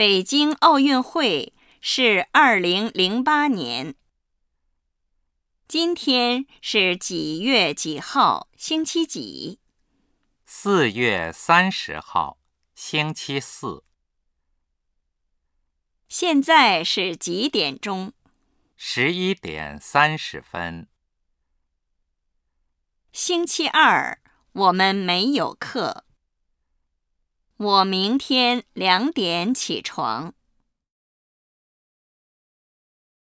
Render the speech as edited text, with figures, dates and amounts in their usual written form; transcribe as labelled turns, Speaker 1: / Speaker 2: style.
Speaker 1: 北京奥运会是2008年。今天是几月几号，星期几
Speaker 2: ？4月30号，星期四。
Speaker 1: 现在是几点钟
Speaker 2: ？11点30分。
Speaker 1: 星期二，我们没有课。我明天2点起床。